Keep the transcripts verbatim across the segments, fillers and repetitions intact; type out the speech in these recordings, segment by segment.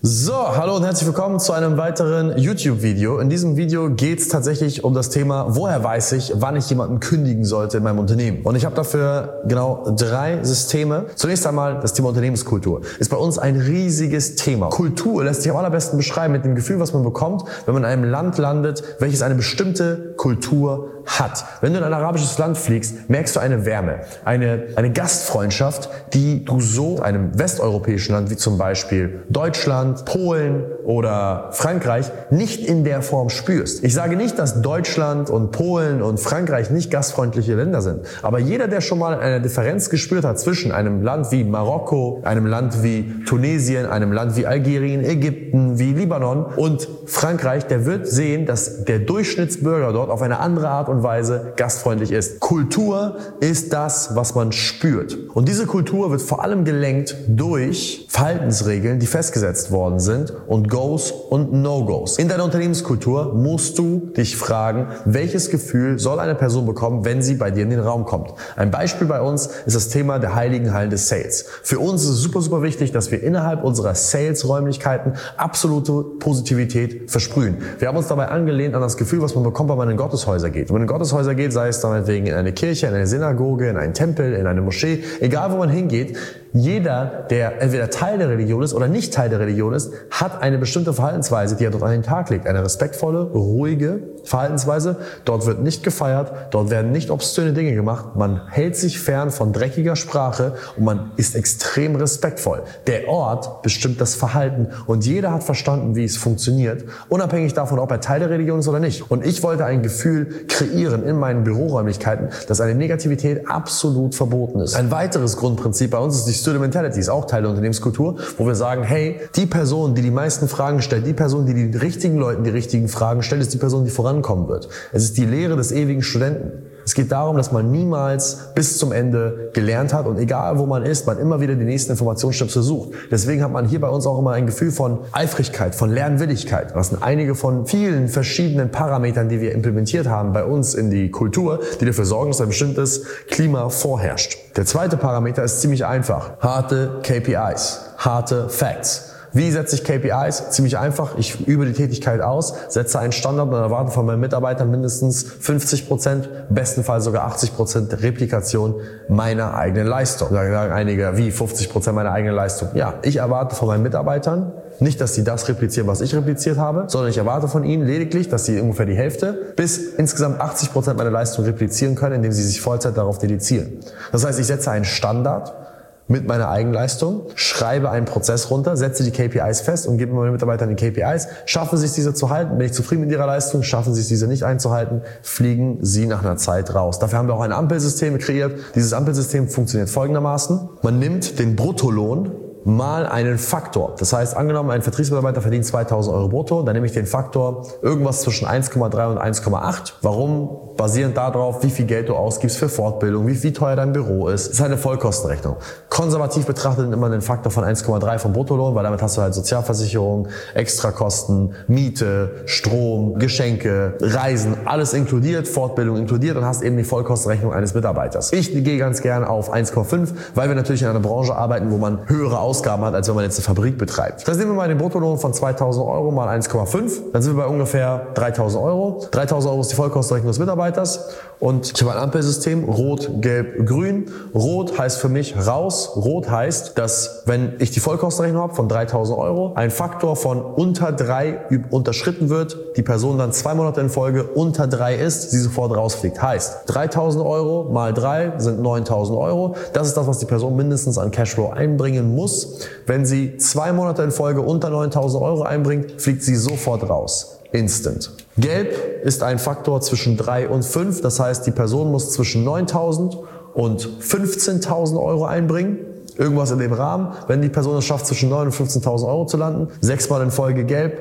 So, hallo und herzlich willkommen zu einem weiteren YouTube-Video. In diesem Video geht es tatsächlich um das Thema, woher weiß ich, wann ich jemanden kündigen sollte in meinem Unternehmen. Und ich habe dafür genau drei Systeme. Zunächst einmal das Thema Unternehmenskultur. Ist bei uns ein riesiges Thema. Kultur lässt sich am allerbesten beschreiben mit dem Gefühl, was man bekommt, wenn man in einem Land landet, welches eine bestimmte Kultur hat. Wenn du in ein arabisches Land fliegst, merkst du eine Wärme, eine, eine Gastfreundschaft, die du so in einem westeuropäischen Land wie zum Beispiel Deutschland, Polen oder Frankreich nicht in der Form spürst. Ich sage nicht, dass Deutschland und Polen und Frankreich nicht gastfreundliche Länder sind, aber jeder, der schon mal eine Differenz gespürt hat zwischen einem Land wie Marokko, einem Land wie Tunesien, einem Land wie Algerien, Ägypten, wie Libanon und Frankreich, der wird sehen, dass der Durchschnittsbürger dort auf eine andere Art und Weise gastfreundlich ist. Kultur ist das, was man spürt. Und diese Kultur wird vor allem gelenkt durch Verhaltensregeln, die festgesetzt worden sind und Goes und No-Goes. In deiner Unternehmenskultur musst du dich fragen, welches Gefühl soll eine Person bekommen, wenn sie bei dir in den Raum kommt. Ein Beispiel bei uns ist das Thema der heiligen Hallen des Sales. Für uns ist es super, super wichtig, dass wir innerhalb unserer Sales-Räumlichkeiten absolute Positivität versprühen. Wir haben uns dabei angelehnt an das Gefühl, was man bekommt, wenn man in Gotteshäuser geht. Wenn man in Gotteshäuser geht, sei es meinetwegen in eine Kirche, in eine Synagoge, in einen Tempel, in eine Moschee, egal wo man hingeht, jeder, der entweder Teil der Religion ist oder nicht Teil der Religion ist, hat eine bestimmte Verhaltensweise, die er dort an den Tag legt. Eine respektvolle, ruhige Verhaltensweise. Dort wird nicht gefeiert, dort werden nicht obszöne Dinge gemacht. Man hält sich fern von dreckiger Sprache und man ist extrem respektvoll. Der Ort bestimmt das Verhalten und jeder hat verstanden, wie es funktioniert, unabhängig davon, ob er Teil der Religion ist oder nicht. Und ich wollte ein Gefühl kreieren in meinen Büroräumlichkeiten, dass eine Negativität absolut verboten ist. Ein weiteres Grundprinzip bei uns ist die Student Mentality, ist auch Teil der Unternehmenskultur, wo wir sagen, hey, die Person, die die meisten Fragen stellt, die Person, die die richtigen Leuten die richtigen Fragen stellt, ist die Person, die vorankommen wird. Es ist die Lehre des ewigen Studenten. Es geht darum, dass man niemals bis zum Ende gelernt hat und egal wo man ist, man immer wieder die nächsten Informationsstöpsel sucht. Deswegen hat man hier bei uns auch immer ein Gefühl von Eifrigkeit, von Lernwilligkeit. Das sind einige von vielen verschiedenen Parametern, die wir implementiert haben bei uns in die Kultur, die dafür sorgen, dass ein bestimmtes Klima vorherrscht. Der zweite Parameter ist ziemlich einfach. Harte K P Is, harte Facts. Wie setze ich K P Is? Ziemlich einfach. Ich übe die Tätigkeit aus, setze einen Standard und erwarte von meinen Mitarbeitern mindestens fünfzig Prozent, bestenfalls sogar achtzig Prozent Replikation meiner eigenen Leistung. Da sagen einige, wie fünfzig Prozent meiner eigenen Leistung? Ja, ich erwarte von meinen Mitarbeitern nicht, dass sie das replizieren, was ich repliziert habe, sondern ich erwarte von ihnen lediglich, dass sie ungefähr die Hälfte bis insgesamt achtzig Prozent meiner Leistung replizieren können, indem sie sich Vollzeit darauf dedizieren. Das heißt, ich setze einen Standard mit meiner Eigenleistung, schreibe einen Prozess runter, setze die K P Is fest und gebe meinen Mitarbeitern die K P Is. Schaffen sie es, diese zu halten? Bin ich zufrieden mit ihrer Leistung? Schaffen sie es, diese nicht einzuhalten? Fliegen sie nach einer Zeit raus. Dafür haben wir auch ein Ampelsystem kreiert. Dieses Ampelsystem funktioniert folgendermaßen. Man nimmt den Bruttolohn mal einen Faktor. Das heißt, angenommen, ein Vertriebsmitarbeiter verdient zweitausend Euro brutto, dann nehme ich den Faktor irgendwas zwischen eins Komma drei und eins Komma acht. Warum? Basierend darauf, wie viel Geld du ausgibst für Fortbildung, wie, wie teuer dein Büro ist. Das ist eine Vollkostenrechnung. Konservativ betrachtet immer den Faktor von eins Komma drei vom Bruttolohn, weil damit hast du halt Sozialversicherung, Extrakosten, Miete, Strom, Geschenke, Reisen, alles inkludiert, Fortbildung inkludiert und hast eben die Vollkostenrechnung eines Mitarbeiters. Ich gehe ganz gerne auf eins Komma fünf, weil wir natürlich in einer Branche arbeiten, wo man höhere Ausgaben hat, als wenn man jetzt eine Fabrik betreibt. Das nehmen wir mal den Bruttolohn von zweitausend Euro mal eins Komma fünf, dann sind wir bei ungefähr dreitausend Euro. dreitausend Euro ist die Vollkostenrechnung des Mitarbeiters. Und ich habe ein Ampelsystem, rot, gelb, grün. Rot heißt für mich raus. Rot heißt, dass wenn ich die Vollkostenrechnung habe von dreitausend Euro, ein Faktor von unter drei unterschritten wird, die Person dann zwei Monate in Folge unter drei ist, sie sofort rausfliegt. Heißt, dreitausend Euro mal drei sind neuntausend Euro. Das ist das, was die Person mindestens an Cashflow einbringen muss. Wenn sie zwei Monate in Folge unter neuntausend Euro einbringt, fliegt sie sofort raus. Instant. Gelb ist ein Faktor zwischen drei und fünf. Das heißt, die Person muss zwischen neuntausend und fünfzehntausend Euro einbringen. Irgendwas in dem Rahmen. Wenn die Person es schafft, zwischen neun und fünfzehntausend Euro zu landen, sechsmal in Folge gelb,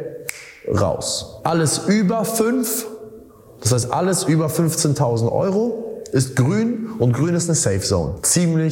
raus. Alles über fünf, das heißt alles über fünfzehntausend Euro, ist grün und grün ist eine Safe Zone. Ziemlich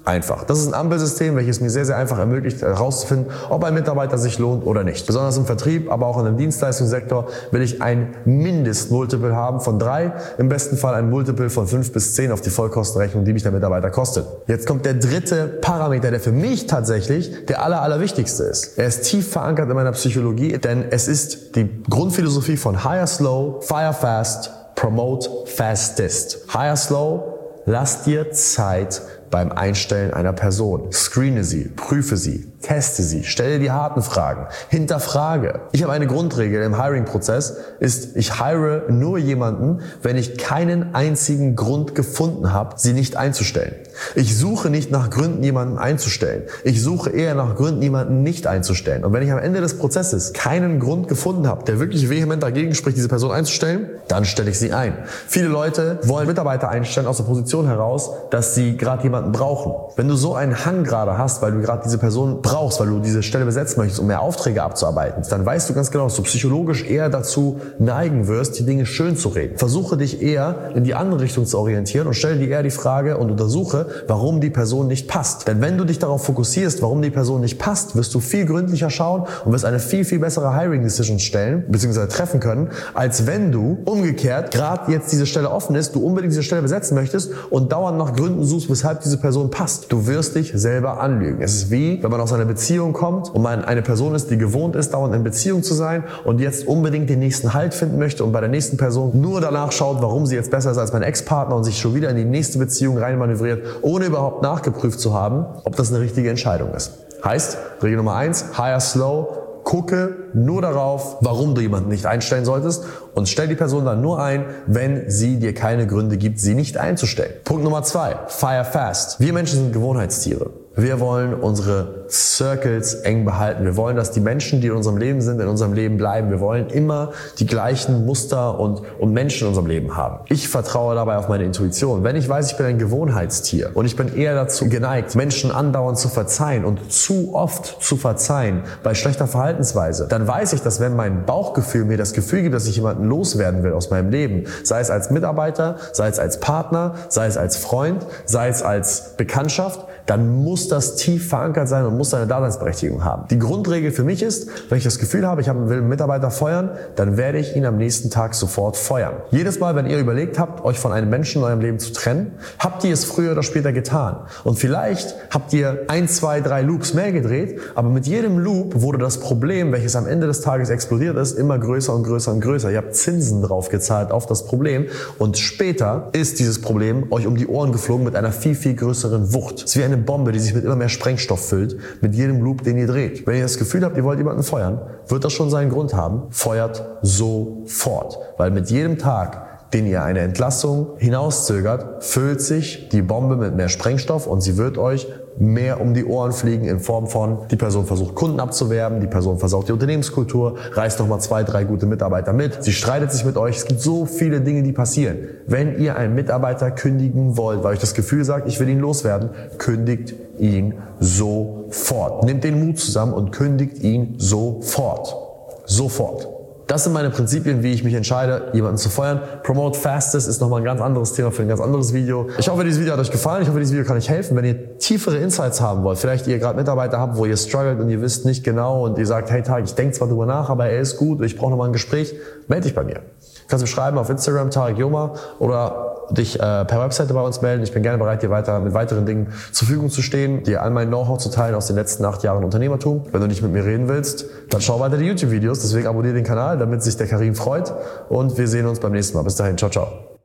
einfach. Das ist ein Ampelsystem, welches mir sehr, sehr einfach ermöglicht, herauszufinden, ob ein Mitarbeiter sich lohnt oder nicht. Besonders im Vertrieb, aber auch in dem Dienstleistungssektor will ich ein Mindest-Multiple haben von drei, im besten Fall ein Multiple von fünf bis zehn auf die Vollkostenrechnung, die mich der Mitarbeiter kostet. Jetzt kommt der dritte Parameter, der für mich tatsächlich der aller, allerwichtigste ist. Er ist tief verankert in meiner Psychologie, denn es ist die Grundphilosophie von Hire Slow, Fire Fast, Promote Fastest. Hire Slow, lass dir Zeit beim Einstellen einer Person. Screene sie, prüfe sie, teste sie, stelle die harten Fragen, hinterfrage. Ich habe eine Grundregel im Hiring-Prozess, ist, ich hire nur jemanden, wenn ich keinen einzigen Grund gefunden habe, sie nicht einzustellen. Ich suche nicht nach Gründen, jemanden einzustellen. Ich suche eher nach Gründen, jemanden nicht einzustellen. Und wenn ich am Ende des Prozesses keinen Grund gefunden habe, der wirklich vehement dagegen spricht, diese Person einzustellen, dann stelle ich sie ein. Viele Leute wollen Mitarbeiter einstellen aus der Position heraus, dass sie gerade jemanden brauchen. Wenn du so einen Hang gerade hast, weil du gerade diese Person brauchst, weil du diese Stelle besetzen möchtest, um mehr Aufträge abzuarbeiten, dann weißt du ganz genau, dass du psychologisch eher dazu neigen wirst, die Dinge schön zu reden. Versuche dich eher in die andere Richtung zu orientieren und stelle dir eher die Frage und untersuche, warum die Person nicht passt. Denn wenn du dich darauf fokussierst, warum die Person nicht passt, wirst du viel gründlicher schauen und wirst eine viel, viel bessere Hiring-Decision stellen, beziehungsweise treffen können, als wenn du umgekehrt gerade jetzt diese Stelle offen ist, du unbedingt diese Stelle besetzen möchtest und dauernd nach Gründen suchst, weshalb diese Person passt. Du wirst dich selber anlügen. Es ist wie, wenn man aus einer Beziehung kommt und man eine Person ist, die gewohnt ist, dauernd in Beziehung zu sein und jetzt unbedingt den nächsten Halt finden möchte und bei der nächsten Person nur danach schaut, warum sie jetzt besser ist als mein Ex-Partner und sich schon wieder in die nächste Beziehung reinmanövriert, ohne überhaupt nachgeprüft zu haben, ob das eine richtige Entscheidung ist. Heißt, Regel Nummer eins, hire slow, gucke nur darauf, warum du jemanden nicht einstellen solltest und stell die Person dann nur ein, wenn sie dir keine Gründe gibt, sie nicht einzustellen. Punkt Nummer zwei, fire fast. Wir Menschen sind Gewohnheitstiere. Wir wollen unsere Circles eng behalten. Wir wollen, dass die Menschen, die in unserem Leben sind, in unserem Leben bleiben. Wir wollen immer die gleichen Muster und, und Menschen in unserem Leben haben. Ich vertraue dabei auf meine Intuition. Wenn ich weiß, ich bin ein Gewohnheitstier und ich bin eher dazu geneigt, Menschen andauernd zu verzeihen und zu oft zu verzeihen bei schlechter Verhaltensweise, dann weiß ich, dass wenn mein Bauchgefühl mir das Gefühl gibt, dass ich jemanden loswerden will aus meinem Leben, sei es als Mitarbeiter, sei es als Partner, sei es als Freund, sei es als Bekanntschaft, dann muss das tief verankert sein und muss seine Daseinsberechtigung haben. Die Grundregel für mich ist, wenn ich das Gefühl habe, ich will einen Mitarbeiter feuern, dann werde ich ihn am nächsten Tag sofort feuern. Jedes Mal, wenn ihr überlegt habt, euch von einem Menschen in eurem Leben zu trennen, habt ihr es früher oder später getan. Und vielleicht habt ihr ein, zwei, drei Loops mehr gedreht, aber mit jedem Loop wurde das Problem, welches am Ende des Tages explodiert ist, immer größer und größer und größer. Ihr habt Zinsen drauf gezahlt auf das Problem und später ist dieses Problem euch um die Ohren geflogen mit einer viel, viel größeren Wucht. Es ist wie eine Bombe, die sich mit immer mehr Sprengstoff füllt, mit jedem Loop, den ihr dreht. Wenn ihr das Gefühl habt, ihr wollt jemanden feuern, wird das schon seinen Grund haben. Feuert sofort. Weil mit jedem Tag, den ihr eine Entlassung hinauszögert, füllt sich die Bombe mit mehr Sprengstoff und sie wird euch mehr um die Ohren fliegen in Form von, die Person versucht Kunden abzuwerben, die Person versaut die Unternehmenskultur, reißt nochmal zwei, drei gute Mitarbeiter mit, sie streitet sich mit euch. Es gibt so viele Dinge, die passieren. Wenn ihr einen Mitarbeiter kündigen wollt, weil euch das Gefühl sagt, ich will ihn loswerden, kündigt ihn sofort. Nehmt den Mut zusammen und kündigt ihn sofort. Sofort. Das sind meine Prinzipien, wie ich mich entscheide, jemanden zu feuern. Promote Fastest ist nochmal ein ganz anderes Thema für ein ganz anderes Video. Ich hoffe, dieses Video hat euch gefallen. Ich hoffe, dieses Video kann euch helfen. Wenn ihr tiefere Insights haben wollt, vielleicht ihr gerade Mitarbeiter habt, wo ihr struggelt und ihr wisst nicht genau und ihr sagt, hey Tarek, ich denke zwar drüber nach, aber er ist gut, ich brauche nochmal ein Gespräch, melde dich bei mir. Kannst du schreiben auf Instagram, Tarek Yoma, oder dich äh, per Webseite bei uns melden. Ich bin gerne bereit, dir weiter mit weiteren Dingen zur Verfügung zu stehen, dir all mein Know-how zu teilen aus den letzten acht Jahren Unternehmertum. Wenn du nicht mit mir reden willst, dann schau weiter die YouTube-Videos. Deswegen abonniere den Kanal, damit sich der Karim freut. Und wir sehen uns beim nächsten Mal. Bis dahin. Ciao, ciao.